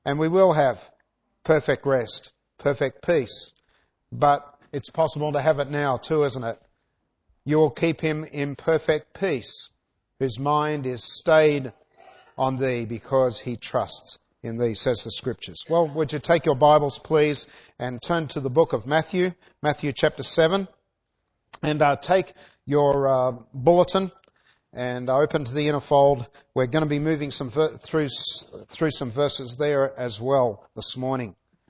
And we will have perfect rest, perfect peace. But it's possible to have it now too, isn't it? You will keep him in perfect peace, whose mind is stayed on thee because he trusts in thee, says the Scriptures. Well, would you take your Bibles, please, and turn to the book of Matthew, Matthew chapter 7, and take your bulletin and open to the inner fold. We're going to be moving through some verses there as well this morning.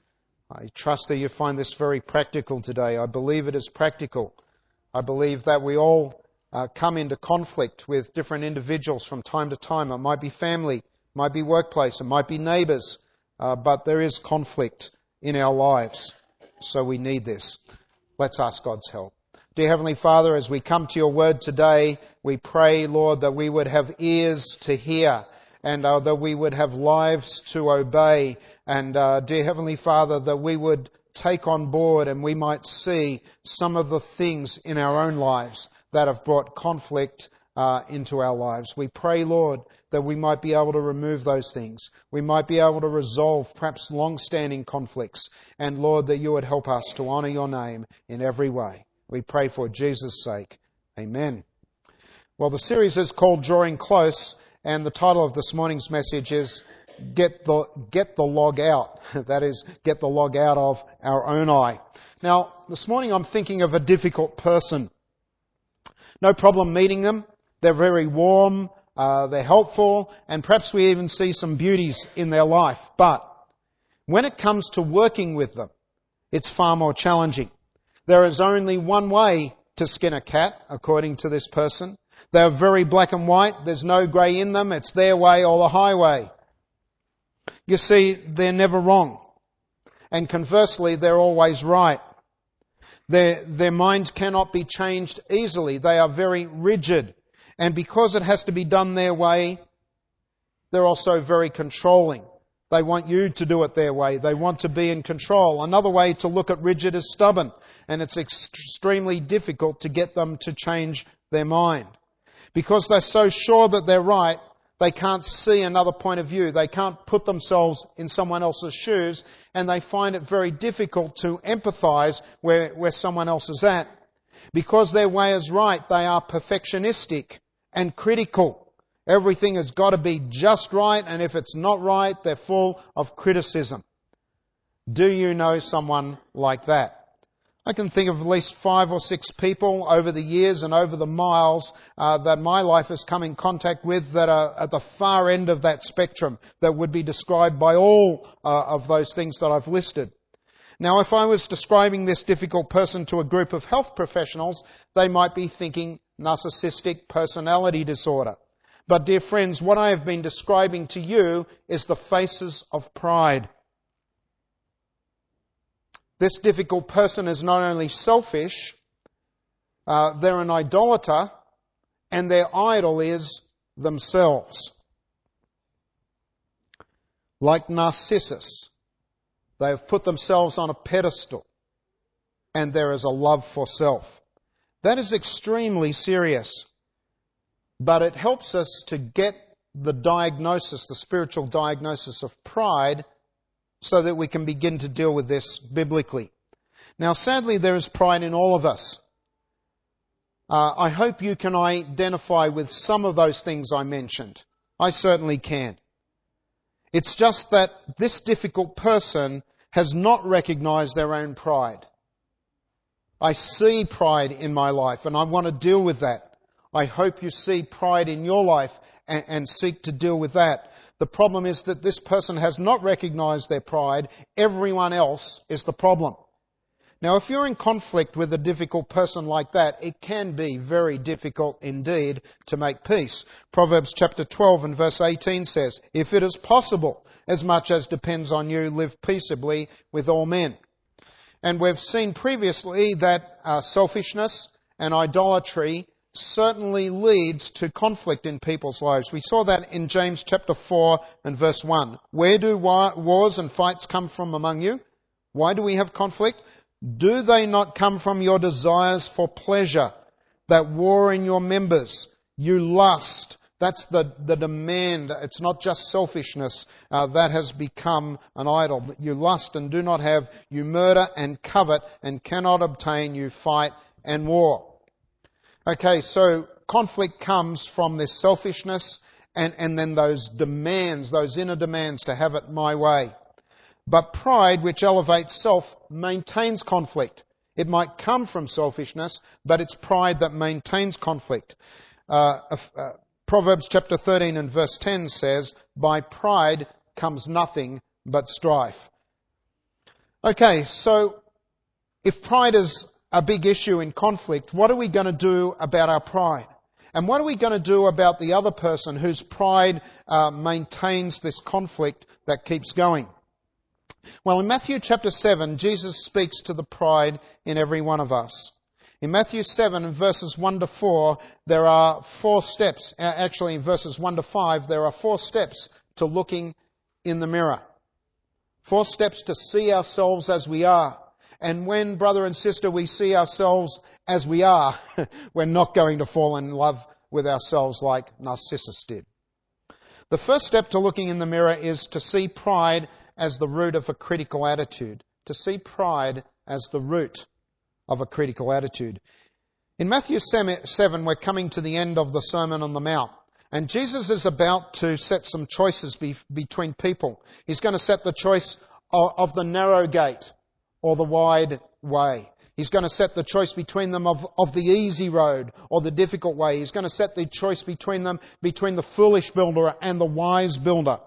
I trust that you find this very practical today. I believe it is practical. I believe that we all come into conflict with different individuals from time to time. It might be family, it might be workplace, it might be neighbours, but there is conflict in our lives. So we need this. Let's ask God's help. Dear Heavenly Father, as we come to your word today, we pray, Lord, that we would have ears to hear and that we would have lives to obey. And dear Heavenly Father, that we would take on board and we might see some of the things in our own lives that have brought conflict into our lives. We pray, Lord, that we might be able to remove those things. We might be able to resolve perhaps long-standing conflicts. And Lord, that you would help us to honour your name in every way. We pray for Jesus' sake. Amen. Well, the series is called Drawing Close, and the title of this morning's message is Get the Log Out. That is, get the log out of our own eye. Now, this morning I'm thinking of a difficult person. No problem meeting them. They're very warm, they're helpful, and perhaps we even see some beauties in their life. But when it comes to working with them, it's far more challenging. There is only one way to skin a cat, according to this person. They're very black and white. There's no grey in them. It's their way or the highway. You see, they're never wrong. And conversely, they're always right. Their mind cannot be changed easily. They are very rigid. And because it has to be done their way, they're also very controlling. They want you to do it their way. They want to be in control. Another way to look at rigid is stubborn. And it's extremely difficult to get them to change their mind. Because they're so sure that they're right, they can't see another point of view. They can't put themselves in someone else's shoes, and they find it very difficult to empathise where someone else is at. Because their way is right, they are perfectionistic and critical. Everything has got to be just right, and if it's not right, they're full of criticism. Do you know someone like that? I can think of at least 5 or 6 people over the years and over the miles that my life has come in contact with that are at the far end of that spectrum that would be described by all of those things that I've listed. Now, if I was describing this difficult person to a group of health professionals, they might be thinking narcissistic personality disorder. But dear friends, what I have been describing to you is the faces of pride. This difficult person is not only selfish, they're an idolater, and their idol is themselves. Like Narcissus, they have put themselves on a pedestal, and there is a love for self. That is extremely serious, but it helps us to get the diagnosis, the spiritual diagnosis of pride, so that we can begin to deal with this biblically. Now, sadly, there is pride in all of us. I hope you can identify with some of those things I mentioned. I certainly can. It's just that this difficult person has not recognized their own pride. I see pride in my life, and I want to deal with that. I hope you see pride in your life and seek to deal with that. The problem is that this person has not recognized their pride. Everyone else is the problem. Now, if you're in conflict with a difficult person like that, it can be very difficult indeed to make peace. Proverbs chapter 12 and verse 18 says, "If it is possible, as much as depends on you, live peaceably with all men." And we've seen previously that selfishness and idolatry certainly leads to conflict in people's lives. We saw that in James chapter 4 and verse 1. Where do wars and fights come from among you? Why do we have conflict? Do they not come from your desires for pleasure that war in your members? You lust That's the demand. It's not just selfishness that has become an idol. You lust and do not have. You murder and covet and cannot obtain. You fight and war. Okay, so conflict comes from this selfishness and then those demands, those inner demands to have it my way. But pride, which elevates self, maintains conflict. It might come from selfishness, but it's pride that maintains conflict. Proverbs chapter 13 and verse 10 says, by pride comes nothing but strife. Okay, so if pride is a big issue in conflict, what are we going to do about our pride? And what are we going to do about the other person whose pride maintains this conflict that keeps going? Well, in Matthew chapter 7, Jesus speaks to the pride in every one of us. In Matthew 7, verses 1 to 4, there are 4 steps. Actually, in verses 1 to 5, there are 4 steps to looking in the mirror. 4 steps to see ourselves as we are. And when, brother and sister, we see ourselves as we are, we're not going to fall in love with ourselves like Narcissus did. The first step to looking in the mirror is to see pride as the root of a critical attitude. To see pride as the root of a critical attitude. In Matthew 7, we're coming to the end of the Sermon on the Mount. And Jesus is about to set some choices between people. He's going to set the choice of the narrow gate or the wide way. He's going to set the choice between them of the easy road or the difficult way. He's going to set the choice between them, between the foolish builder and the wise builder.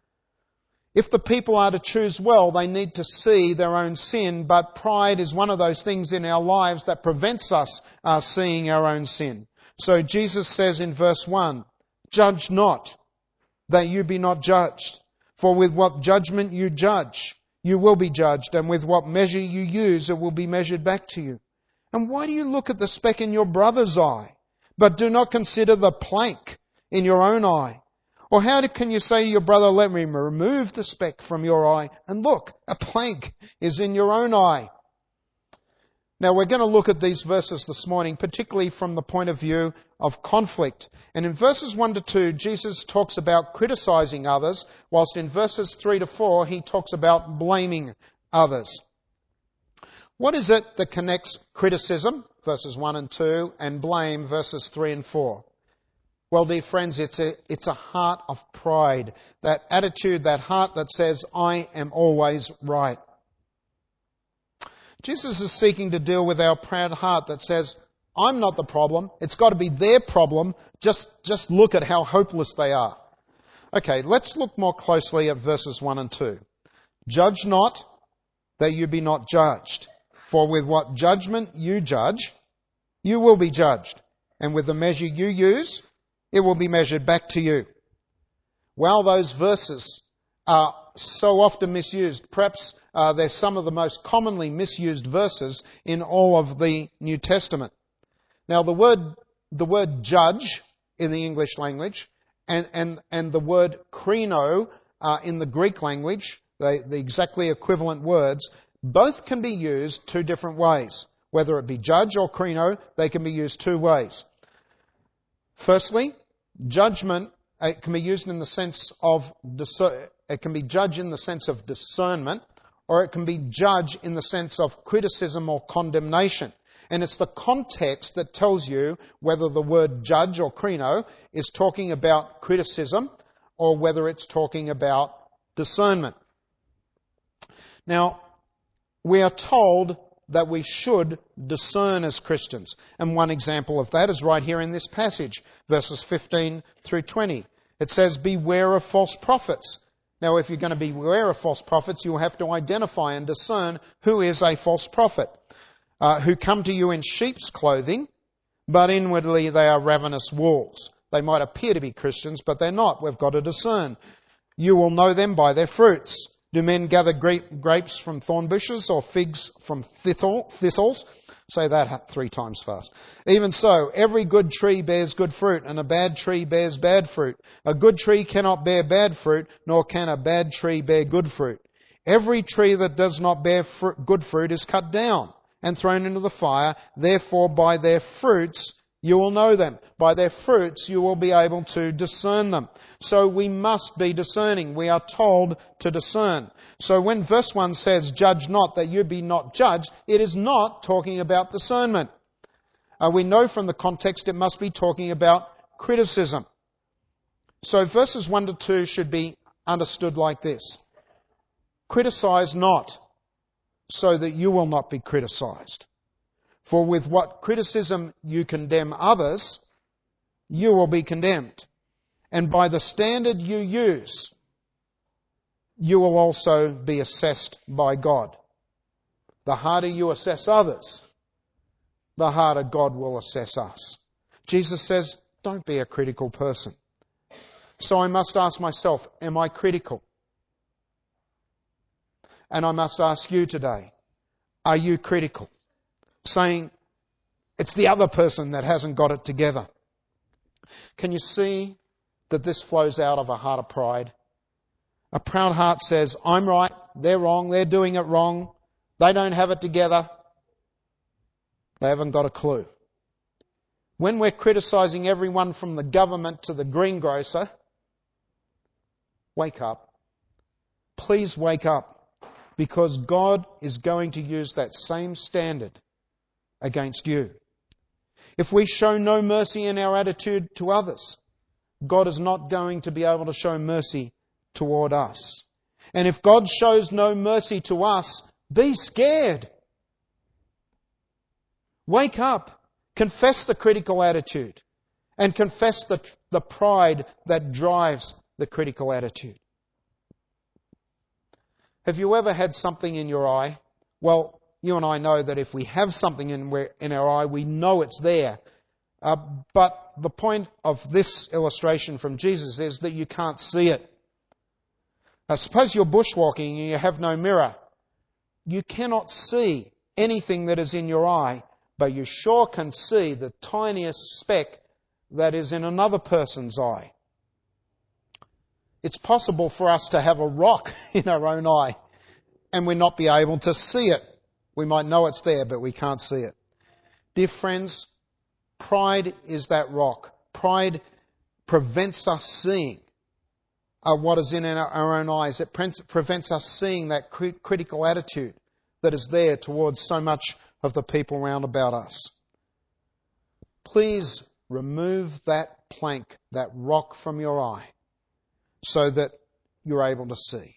If the people are to choose well, they need to see their own sin, but pride is one of those things in our lives that prevents us seeing our own sin. So Jesus says in verse 1, judge not, that you be not judged. For with what judgment you judge, you will be judged, and with what measure you use, it will be measured back to you. And why do you look at the speck in your brother's eye, but do not consider the plank in your own eye? Or how can you say to your brother, let me remove the speck from your eye, and look, a plank is in your own eye? Now we're going to look at these verses this morning, particularly from the point of view of conflict. And in verses 1 to 2, Jesus talks about criticizing others, whilst in verses 3 to 4, he talks about blaming others. What is it that connects criticism, verses 1 and 2, and blame, verses 3 and 4? Well, dear friends, it's a heart of pride. That attitude, that heart that says, I am always right. Jesus is seeking to deal with our proud heart that says, I'm not the problem. It's got to be their problem. Just look at how hopeless they are. Okay, let's look more closely at verses 1 and 2. Judge not, that you be not judged. For with what judgment you judge, you will be judged. And with the measure you use, it will be measured back to you. Well, those verses are so often misused. Perhaps they're some of the most commonly misused verses in all of the New Testament. Now, the word judge in the English language and the word krino in the Greek language, the exactly equivalent words, both can be used 2 different ways. Whether it be judge or krino, they can be used 2 ways. Firstly, judgment, it can be used in the sense of judge in the sense of discernment, or it can be judge in the sense of criticism or condemnation. And it's the context that tells you whether the word judge or krino is talking about criticism or whether it's talking about discernment. Now, we are told that we should discern as Christians. And one example of that is right here in this passage, verses 15 through 20. It says, beware of false prophets. Now, if you're going to beware of false prophets, you'll have to identify and discern who is a false prophet, who come to you in sheep's clothing, but inwardly they are ravenous wolves. They might appear to be Christians, but they're not. We've got to discern. You will know them by their fruits. Do men gather grapes from thorn bushes or figs from thistles? Say that 3 times fast. Even so, every good tree bears good fruit, and a bad tree bears bad fruit. A good tree cannot bear bad fruit, nor can a bad tree bear good fruit. Every tree that does not bear good fruit is cut down and thrown into the fire. Therefore, by their fruits You will know them. By their fruits you will be able to discern them. So we must be discerning. We are told to discern. So when verse 1 says, judge not that you be not judged, it is not talking about discernment. We know from the context it must be talking about criticism. So verses 1 to 2 should be understood like this. Criticize not, so that you will not be criticized. For with what criticism you condemn others, you will be condemned. And by the standard you use, you will also be assessed by God. The harder you assess others, the harder God will assess us. Jesus says, don't be a critical person. So I must ask myself, am I critical? And I must ask you today, are you critical? Saying, it's the other person that hasn't got it together. Can you see that this flows out of a heart of pride? A proud heart says, I'm right, they're wrong, they're doing it wrong, they don't have it together, they haven't got a clue. When we're criticising everyone from the government to the greengrocer, wake up. Please wake up. Because God is going to use that same standard against you. If we show no mercy in our attitude to others, God is not going to be able to show mercy toward us. And if God shows no mercy to us, be scared. Wake up. Confess the critical attitude. And confess the pride that drives the critical attitude. Have you ever had something in your eye? Well, you and I know that if we have something in our eye, we know it's there. But the point of this illustration from Jesus is that you can't see it. Suppose you're bushwalking and you have no mirror. You cannot see anything that is in your eye, but you sure can see the tiniest speck that is in another person's eye. It's possible for us to have a rock in our own eye and we not be able to see it. We might know it's there, but we can't see it. Dear friends, pride is that rock. Pride prevents us seeing what is in our own eyes. It prevents us seeing that critical attitude that is there towards so much of the people round about us. Please remove that plank, that rock from your eye, so that you're able to see.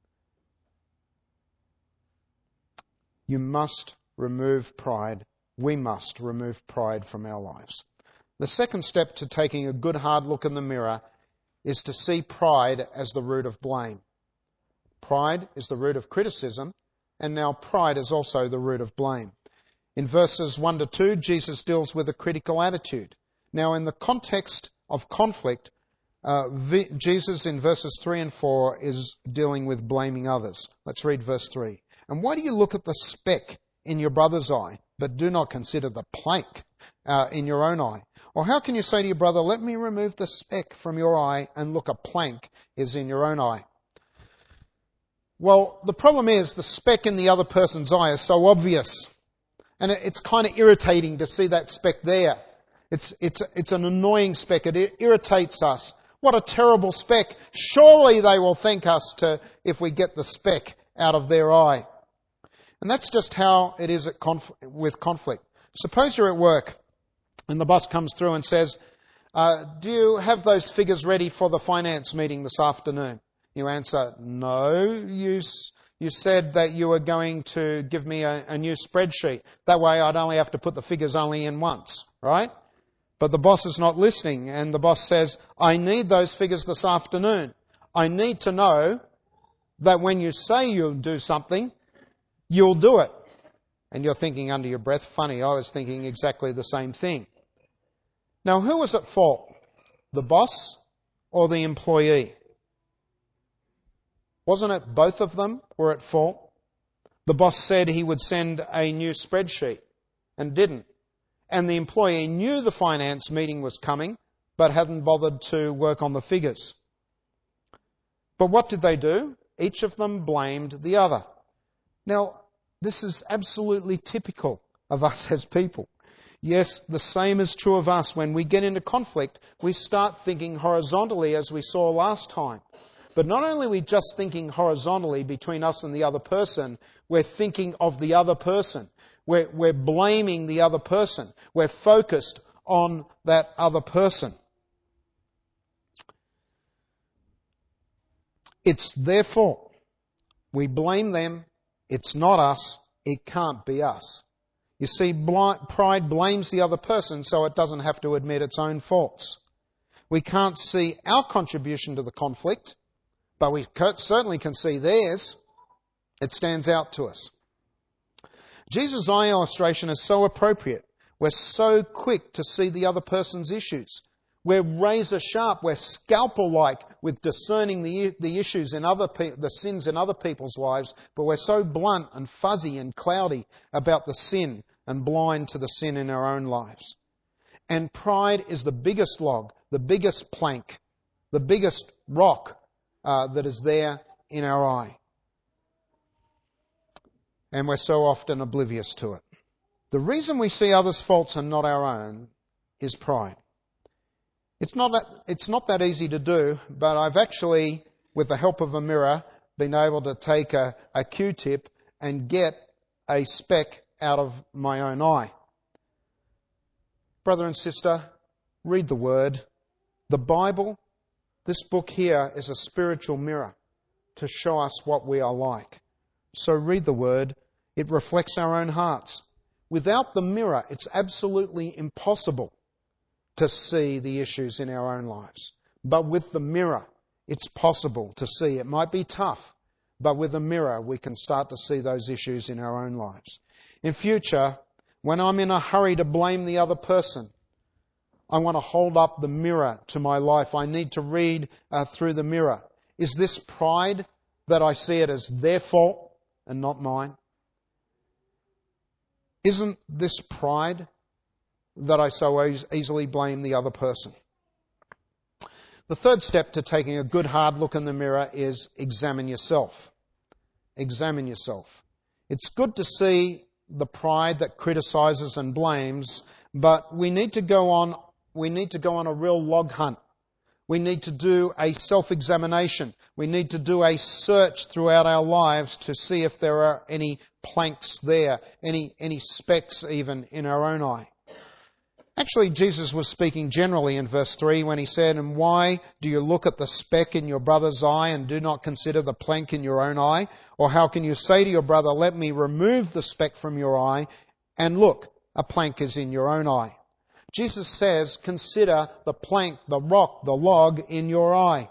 You must remove pride. We must remove pride from our lives. The second step to taking a good hard look in the mirror is to see pride as the root of blame. Pride is the root of criticism, and now pride is also the root of blame. In verses 1 to 2, Jesus deals with a critical attitude. Now, in the context of conflict, Jesus in verses 3 and 4 is dealing with blaming others. Let's read verse 3. And why do you look at the speck in your brother's eye, but do not consider the plank in your own eye? Or how can you say to your brother, let me remove the speck from your eye, and look, a plank is in your own eye? Well, the problem is the speck in the other person's eye is so obvious. And it's kind of irritating to see that speck there. It's an annoying speck. It irritates us. What a terrible speck. Surely they will thank us if we get the speck out of their eye. And that's just how it is with conflict. Suppose you're at work and the boss comes through and says, do you have those figures ready for the finance meeting this afternoon? You answer, no, you said that you were going to give me a new spreadsheet. That way I'd only have to put the figures only in once, right? But the boss is not listening, and the boss says, I need those figures this afternoon. I need to know that when you say you'll do something, you'll do it. And you're thinking under your breath, funny, I was thinking exactly the same thing. Now, who was at fault? The boss or the employee? Wasn't it both of them were at fault? The boss said he would send a new spreadsheet and didn't. And the employee knew the finance meeting was coming, but hadn't bothered to work on the figures. But what did they do? Each of them blamed the other. Now, this is absolutely typical of us as people. Yes, the same is true of us. When we get into conflict, we start thinking horizontally, as we saw last time. But not only are we just thinking horizontally between us and the other person, we're thinking of the other person. We're blaming the other person. We're focused on that other person. It's their fault. We blame them. It's not us. It can't be us. You see, pride blames the other person so it doesn't have to admit its own faults. We can't see our contribution to the conflict, but we certainly can see theirs. It stands out to us. Jesus' eye illustration is so appropriate. We're so quick to see the other person's issues. We're razor sharp, we're scalpel-like with discerning the issues in the sins in other people's lives, but we're so blunt and fuzzy and cloudy about the sin and blind to the sin in our own lives. And pride is the biggest log, the biggest plank, the biggest rock that is there in our eye. And we're so often oblivious to it. The reason we see others' faults and not our own is pride. It's not that easy to do, but I've actually, with the help of a mirror, been able to take a Q-tip and get a speck out of my own eye. Brother and sister, read the Word. The Bible, this book here, is a spiritual mirror to show us what we are like. So read the Word. It reflects our own hearts. Without the mirror, it's absolutely impossible to see the issues in our own lives. But with the mirror, it's possible to see. It might be tough, but with a mirror, we can start to see those issues in our own lives. In future, when I'm in a hurry to blame the other person, I want to hold up the mirror to my life. I need to read through the mirror. Is this pride that I see it as their fault and not mine? Isn't this pride that I so easily blame the other person? The third step to taking a good hard look in the mirror is examine yourself. Examine yourself. It's good to see the pride that criticizes and blames, but we need to go on a real log hunt. We need to do a self-examination. We need to do a search throughout our lives to see if there are any planks there, any specks even in our own eye. Actually, Jesus was speaking generally in verse 3 when he said, "And why do you look at the speck in your brother's eye and do not consider the plank in your own eye? Or how can you say to your brother, 'Let me remove the speck from your eye,' and look, a plank is in your own eye?" Jesus says, consider the plank, the rock, the log in your eye.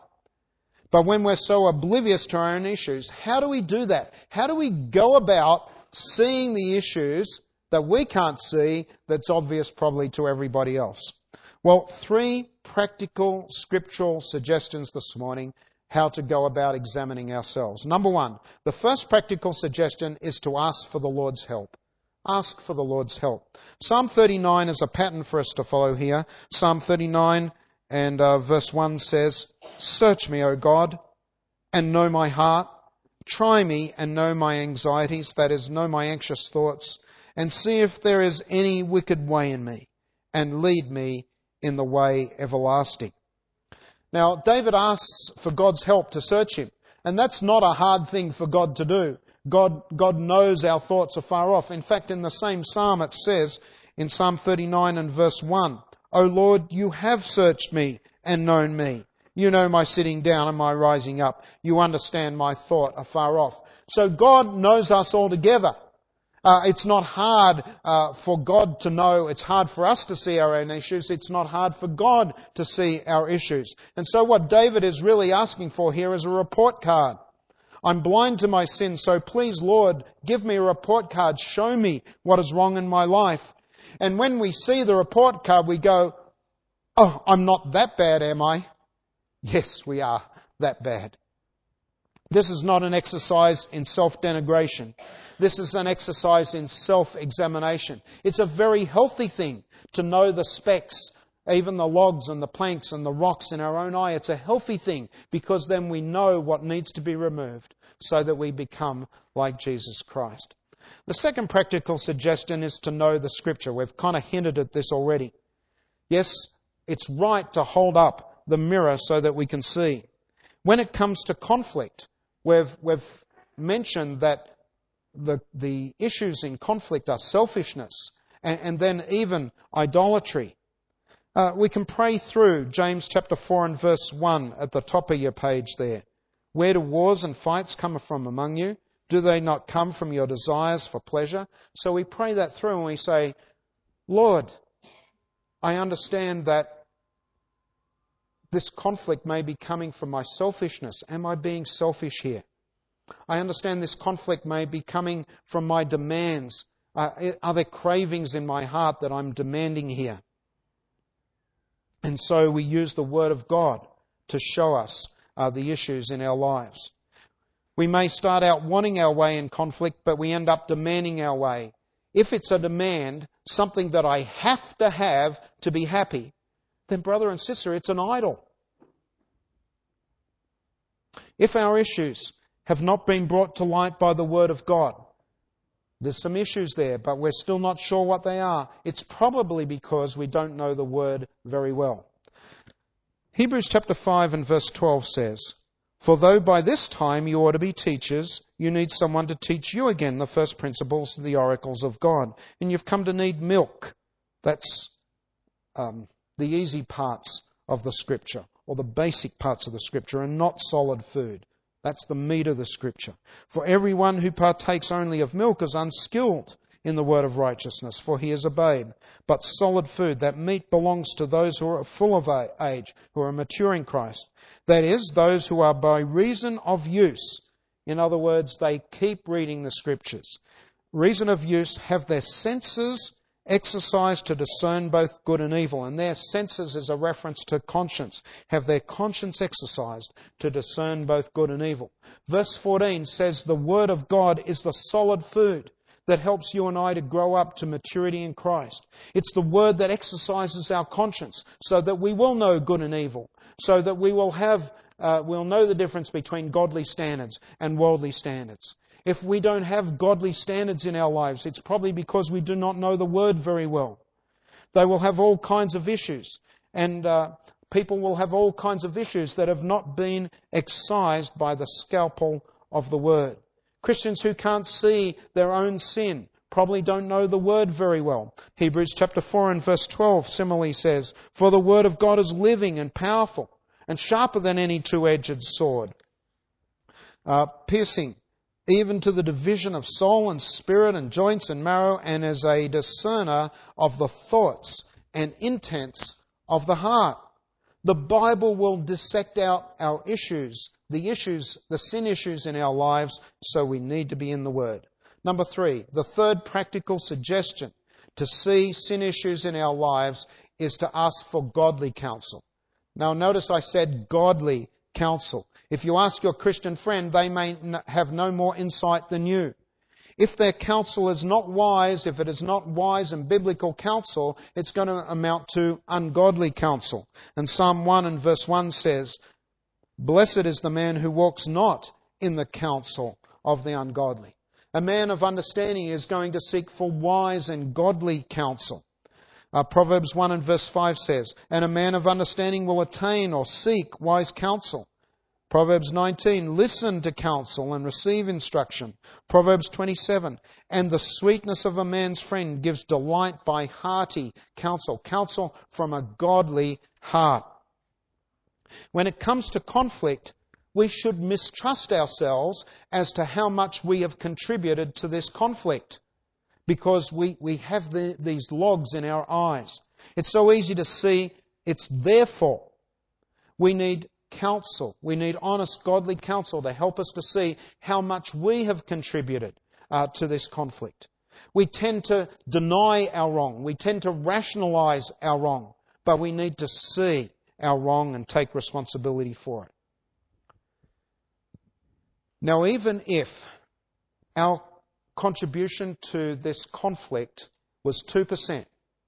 But when we're so oblivious to our own issues, how do we do that? How do we go about seeing the issues that we can't see that's obvious probably to everybody else? Well, 3 practical scriptural suggestions this morning how to go about examining ourselves. Number 1, the first practical suggestion is to ask for the Lord's help. Ask for the Lord's help. Psalm 39 is a pattern for us to follow here. Psalm 39 and verse 1 says, "Search me, O God, and know my heart. Try me and know my anxieties," that is, know my anxious thoughts, "and see if there is any wicked way in me, and lead me in the way everlasting." Now, David asks for God's help to search him, and that's not a hard thing for God to do. God knows our thoughts are far off. In fact, in the same psalm it says, in Psalm 39 and verse 1, "O Lord, you have searched me and known me. You know my sitting down and my rising up. You understand my thought afar off." So God knows us altogether. It's not hard for God to know. It's hard for us to see our own issues. It's not hard for God to see our issues. And so what David is really asking for here is a report card. I'm blind to my sin, so please, Lord, give me a report card. Show me what is wrong in my life. And when we see the report card, we go, "Oh, I'm not that bad, am I?" Yes, we are that bad. This is not an exercise in self-denigration. This is an exercise in self-examination. It's a very healthy thing to know the specks, even the logs and the planks and the rocks in our own eye. It's a healthy thing because then we know what needs to be removed so that we become like Jesus Christ. The second practical suggestion is to know the Scripture. We've kind of hinted at this already. Yes, it's right to hold up the mirror so that we can see. When it comes to conflict, we've mentioned that the issues in conflict are selfishness and then even idolatry. We can pray through James chapter 4 and verse 1 at the top of your page there. Where do wars and fights come from among you? Do they not come from your desires for pleasure? So we pray that through and we say, Lord, I understand that this conflict may be coming from my selfishness. Am I being selfish here? I understand this conflict may be coming from my demands. Are there cravings in my heart that I'm demanding here? And so we use the Word of God to show us the issues in our lives. We may start out wanting our way in conflict, but we end up demanding our way. If it's a demand, something that I have to be happy, then brother and sister, it's an idol. If our issues have not been brought to light by the Word of God, there's some issues there, but we're still not sure what they are. It's probably because we don't know the Word very well. Hebrews chapter 5 and verse 12 says, For though by this time you ought to be teachers, you need someone to teach you again the first principles of the oracles of God. And you've come to need milk. That's the easy parts of the Scripture, or the basic parts of the Scripture, and not solid food. That's the meat of the Scripture. For everyone who partakes only of milk is unskilled in the word of righteousness, for he is a babe. But solid food, that meat, belongs to those who are full of age, who are mature in Christ. That is, those who are by reason of use. In other words, they keep reading the Scriptures. Reason of use, have their senses exercised to discern both good and evil. And their senses is a reference to conscience. Have their conscience exercised to discern both good and evil. Verse 14 says the Word of God is the solid food that helps you and I to grow up to maturity in Christ. It's the Word that exercises our conscience so that we will know good and evil, so that we will we'll know the difference between godly standards and worldly standards. If we don't have godly standards in our lives, it's probably because we do not know the Word very well. They will have all kinds of issues, and people will have all kinds of issues that have not been excised by the scalpel of the Word. Christians who can't see their own sin probably don't know the Word very well. Hebrews chapter 4 and verse 12 similarly says, For the Word of God is living and powerful and sharper than any two-edged sword, piercing even to the division of soul and spirit and joints and marrow, and is a discerner of the thoughts and intents of the heart. The Bible will dissect out our issues, the sin issues in our lives, so we need to be in the Word. Number 3, the third practical suggestion to see sin issues in our lives is to ask for godly counsel. Now notice I said godly counsel. If you ask your Christian friend, they may have no more insight than you. If their counsel is not wise, if it is not wise and biblical counsel, it's going to amount to ungodly counsel. And Psalm 1 and verse 1 says, Blessed is the man who walks not in the counsel of the ungodly. A man of understanding is going to seek for wise and godly counsel. Proverbs 1 and verse 5 says, And a man of understanding will attain or seek wise counsel. Proverbs 19, listen to counsel and receive instruction. Proverbs 27, and the sweetness of a man's friend gives delight by hearty counsel. Counsel from a godly heart. When it comes to conflict, we should mistrust ourselves as to how much we have contributed to this conflict, because we have these logs in our eyes. It's so easy to see it's their fault. We need counsel. We need honest, godly counsel to help us to see how much we have contributed to this conflict. We tend to deny our wrong. We tend to rationalize our wrong. But we need to see our wrong and take responsibility for it. Now, even if our contribution to this conflict was 2%,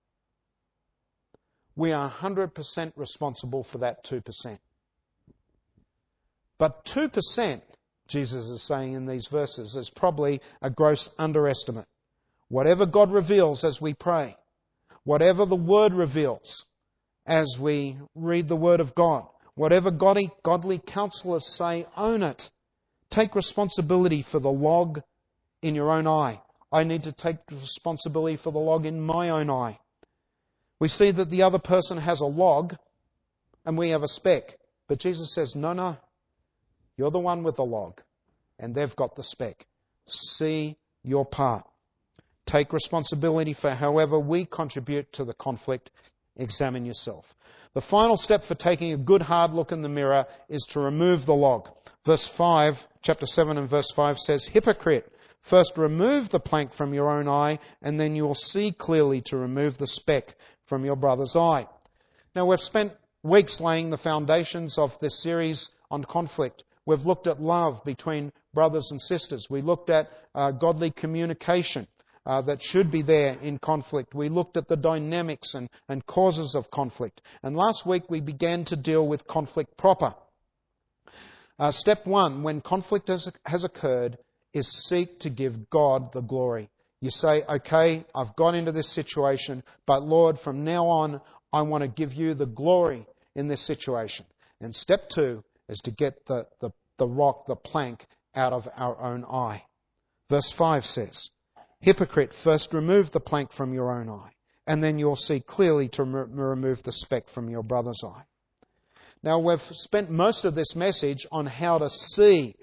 we are 100% responsible for that 2%. But 2% Jesus is saying in these verses, is probably a gross underestimate. Whatever God reveals as we pray, whatever the Word reveals as we read the Word of God, whatever godly counselors say, own it. Take responsibility for the log in your own eye. I need to take responsibility for the log in my own eye. We see that the other person has a log and we have a speck. But Jesus says, no, you're the one with the log and they've got the speck. See your part. Take responsibility for however we contribute to the conflict. Examine yourself. The final step for taking a good hard look in the mirror is to remove the log. Verse 5, chapter 7 and verse 5 says, "Hypocrite, first remove the plank from your own eye, and then you will see clearly to remove the speck from your brother's eye." Now, we've spent weeks laying the foundations of this series on conflict. We've looked at love between brothers and sisters. We looked at godly communication that should be there in conflict. We looked at the dynamics and causes of conflict. And last week we began to deal with conflict proper. Step 1, when conflict has occurred, is seek to give God the glory. You say, okay, I've got into this situation, but Lord, from now on, I want to give you the glory in this situation. And step 2 is to get the rock, the plank, out of our own eye. Verse 5 says, "Hypocrite, first remove the plank from your own eye, and then you'll see clearly to remove the speck from your brother's eye." Now, we've spent most of this message on how to see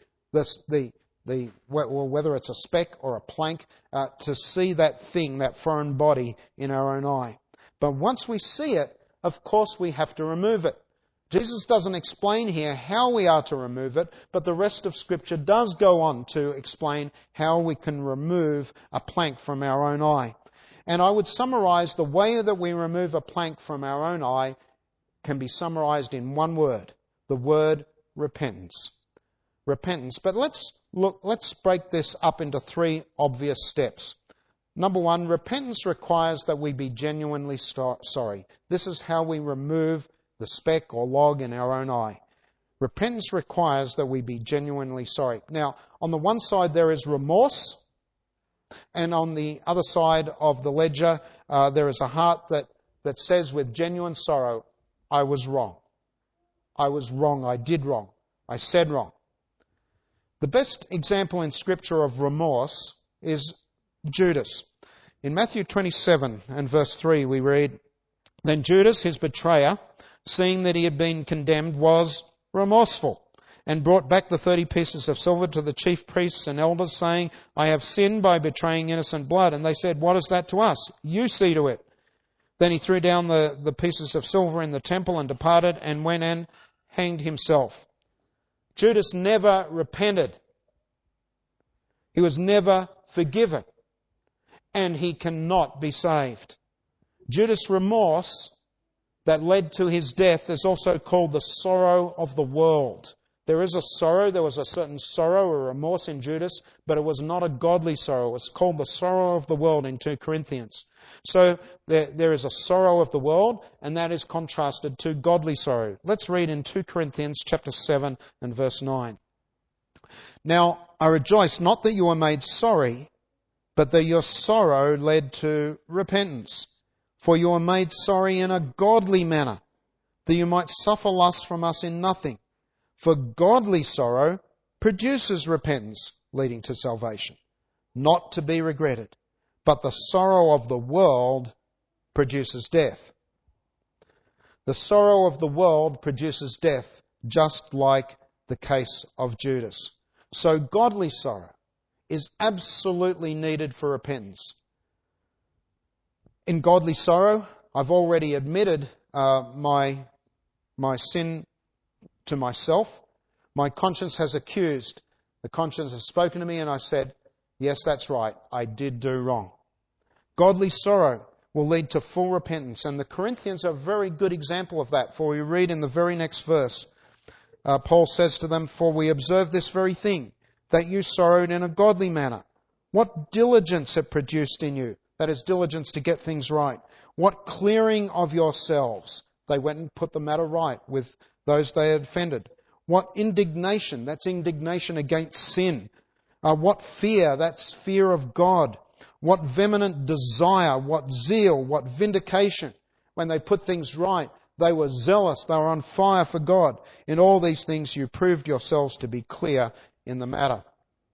whether it's a speck or a plank, to see that thing, that foreign body in our own eye. But once we see it, of course we have to remove it. Jesus doesn't explain here how we are to remove it, but the rest of Scripture does go on to explain how we can remove a plank from our own eye. And I would summarize the way that we remove a plank from our own eye can be summarized in one word, the word repentance. Repentance. But let's break this up into 3 obvious steps. Number 1, repentance requires that we be genuinely sorry. This is how we remove the speck or log in our own eye. Repentance requires that we be genuinely sorry. Now, on the one side there is remorse, and on the other side of the ledger there is a heart that says with genuine sorrow, I was wrong. I was wrong. I did wrong. I said wrong. The best example in Scripture of remorse is Judas. In Matthew 27 and verse 3 we read, "Then Judas, his betrayer, seeing that he had been condemned, was remorseful, and brought back the 30 pieces of silver to the chief priests and elders, saying, I have sinned by betraying innocent blood. And they said, What is that to us? You see to it. Then he threw down the pieces of silver in the temple and departed and went and hanged himself." Judas never repented. He was never forgiven. And he cannot be saved. Judas' remorse that led to his death is also called the sorrow of the world. There is a sorrow, there was a certain sorrow or remorse in Judas, but it was not a godly sorrow. It was called the sorrow of the world in 2 Corinthians. So there is a sorrow of the world, and that is contrasted to godly sorrow. Let's read in 2 Corinthians chapter 7 and verse 9. "Now I rejoice not that you were made sorry, but that your sorrow led to repentance. For you were made sorry in a godly manner, that you might suffer lust from us in nothing. For godly sorrow produces repentance, leading to salvation, not to be regretted. But the sorrow of the world produces death." The sorrow of the world produces death, just like the case of Judas. So godly sorrow is absolutely needed for repentance. In godly sorrow, I've already admitted my sin to myself. My conscience has accused. The conscience has spoken to me and I've said, yes, that's right, I did do wrong. Godly sorrow will lead to full repentance. And the Corinthians are a very good example of that. For we read in the very next verse, Paul says to them, "For we observe this very thing, that you sorrowed in a godly manner. What diligence it produced in you." That is diligence to get things right. "What clearing of yourselves." They went and put the matter right with those they had offended. What indignation? That's indignation against sin. What fear? That's fear of God. What vehement desire? What zeal? What vindication? When they put things right, they were zealous. They were on fire for God. In all these things you proved yourselves to be clear in the matter.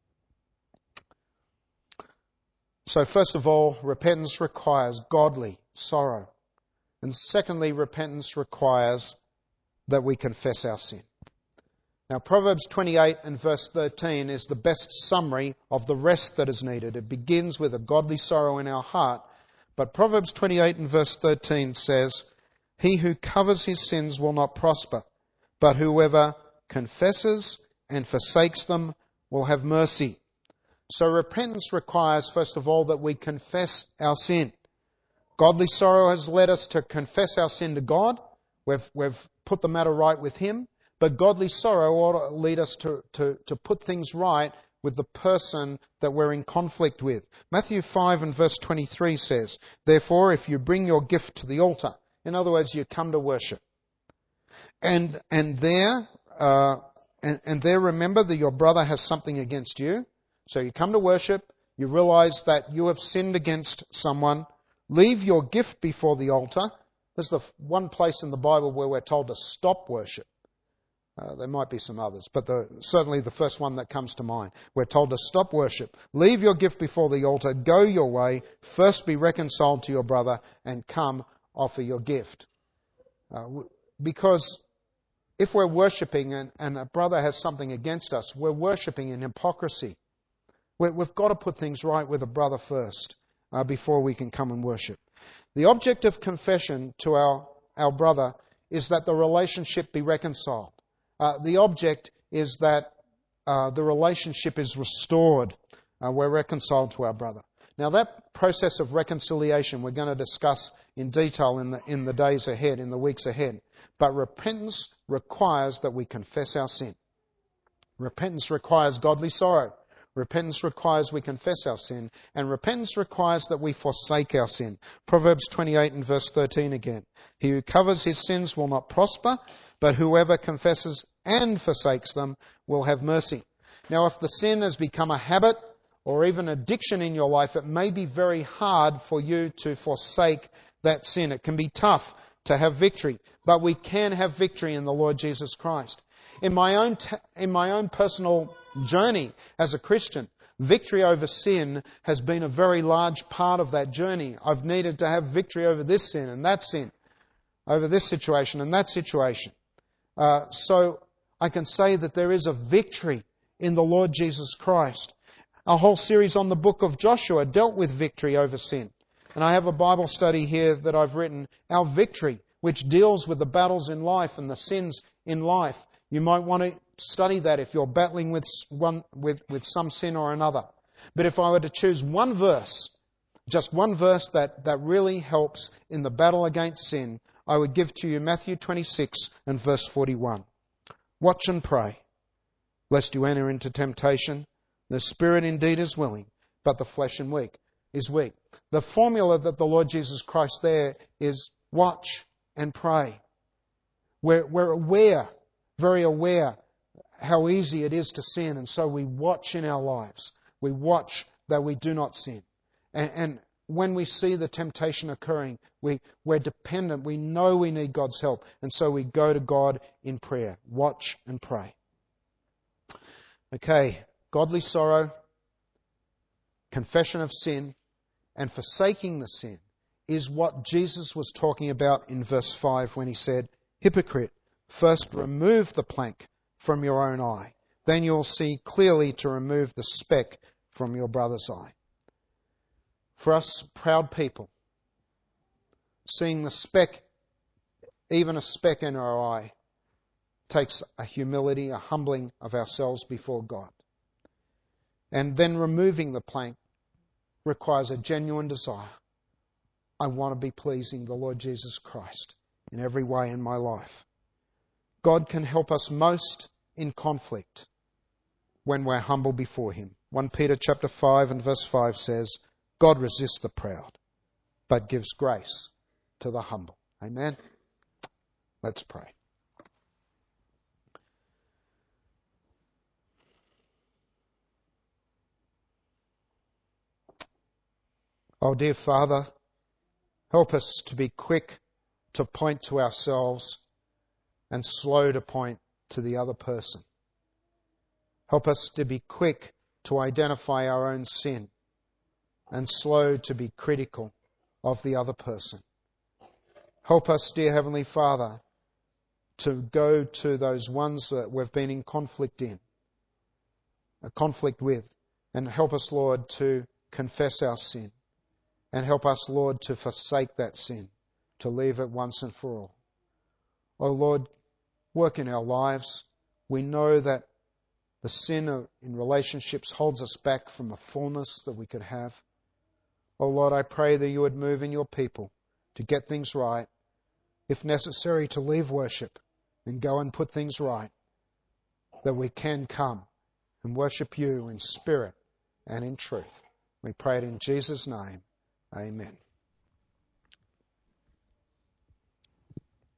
So first of all, repentance requires godly sorrow. And secondly, repentance requires that we confess our sin. Now, Proverbs 28 and verse 13 is the best summary of the rest that is needed. It begins with a godly sorrow in our heart. But Proverbs 28 and verse 13 says, "He who covers his sins will not prosper, but whoever confesses and forsakes them will have mercy." So repentance requires, first of all, that we confess our sin. Godly sorrow has led us to confess our sin to God. We've put the matter right with Him. But godly sorrow ought to lead us to put things right with the person that we're in conflict with. Matthew 5 and verse 23 says, "Therefore, if you bring your gift to the altar," in other words, you come to worship, and there remember that your brother has something against you. So you come to worship, you realize that you have sinned against someone, leave your gift before the altar. There's the one place in the Bible where we're told to stop worship. There might be some others, but certainly the first one that comes to mind. We're told to stop worship. Leave your gift before the altar. Go your way. First be reconciled to your brother and come offer your gift. Because if we're worshipping and a brother has something against us, we're worshipping in hypocrisy. We've got to put things right with a brother first before we can come and worship. The object of confession to our brother is that the relationship be reconciled. The object is that the relationship is restored. We're reconciled to our brother. Now that process of reconciliation we're going to discuss in detail in the days ahead, in the weeks ahead. But repentance requires that we confess our sin. Repentance requires godly sorrow. Repentance requires we confess our sin. And repentance requires that we forsake our sin. Proverbs 28 and verse 13 again. "He who covers his sins will not prosper, but whoever confesses and forsakes them will have mercy." Now, if the sin has become a habit or even addiction in your life, it may be very hard for you to forsake that sin. It can be tough to have victory, but we can have victory in the Lord Jesus Christ. In my own personal journey as a Christian, victory over sin has been a very large part of that journey. I've needed to have victory over this sin, over this situation and that situation. So I can say that there is a victory in the Lord Jesus Christ. Our whole series on the book of Joshua dealt with victory over sin. And I have a Bible study here that I've written, Our Victory, which deals with the battles in life and the sins in life. You might want to study that if you're battling with some sin or another. But if I were to choose one verse, just one verse that really helps in the battle against sin, I would give to you Matthew 26 and verse 41. "Watch and pray, lest you enter into temptation. The spirit indeed is willing, but the flesh is weak." The formula that the Lord Jesus Christ there is watch and pray. We're aware, very aware, how easy it is to sin, and so we watch in our lives. We watch that we do not sin. And when we see the temptation occurring, we're dependent. We know we need God's help, and so we go to God in prayer. Watch and pray. Okay, godly sorrow, confession of sin, and forsaking the sin is what Jesus was talking about in verse 5 when He said, "Hypocrite, first remove the plank from your own eye. Then you'll see clearly to remove the speck from your brother's eye." For us proud people, seeing the speck, even a speck in our eye, takes a humility, a humbling of ourselves before God. And then removing the plank requires a genuine desire. I want to be pleasing the Lord Jesus Christ in every way in my life. God can help us most in conflict when we're humble before Him. 1 Peter chapter 5 and verse 5 says, "God resists the proud, but gives grace to the humble." Amen? Let's pray. Oh, dear Father, help us to be quick to point to ourselves and slow to point to the other person. Help us to be quick to identify our own sin and slow to be critical of the other person. Help us, dear Heavenly Father, to go to those ones that we've been in conflict with, and help us, Lord, to confess our sin, and help us, Lord, to forsake that sin, to leave it once and for all. Oh Lord, work in our lives. We know that the sin in relationships holds us back from a fullness that we could have. Oh Lord, I pray that you would move in your people to get things right, if necessary to leave worship and go and put things right, that we can come and worship you in spirit and in truth. We pray it in Jesus' name. Amen.